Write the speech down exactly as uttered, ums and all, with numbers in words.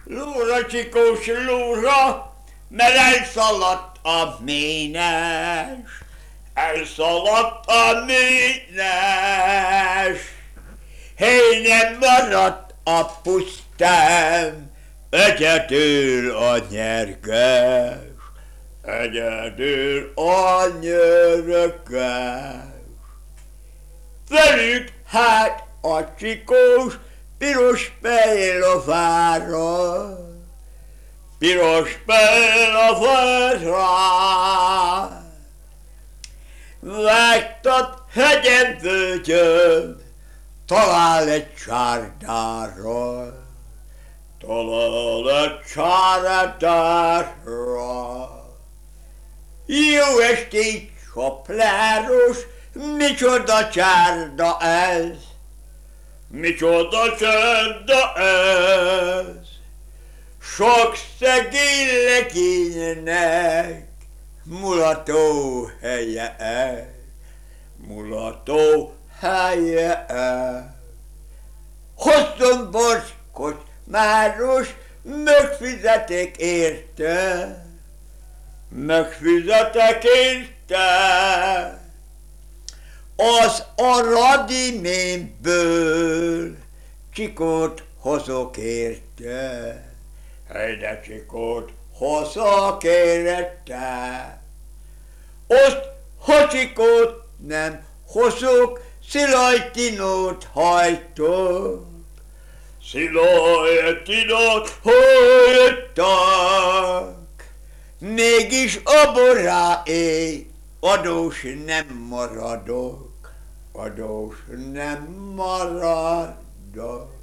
Lóra csikós lóra, mert elszaladt a ménes, elszaladt a ménes. Hely, nem maradt a pusztán, egyedül a nyerges, egyedül a nyerges. Velük hát a csikós, piros pejlovára, piros pejlovára. Vágtat hegyen völgyön, talál egy csárdára, talál egy csárdára. Jó estét, sapláros, micsoda csárda ez, micsoda csárda ez. Sok szegény legénynek mulató helye ez, mulató helye ez. Hozzon borskos máros, megfizetek érte, megfizetek érte. Az aradimémből csikót hozok érte, helyde csikót hozok érte. Azt, ha csikót nem hozok, szilajtinót hajtok, szilajtinót hajtok. Mégis a boráé adós nem maradok, adós nem maradok.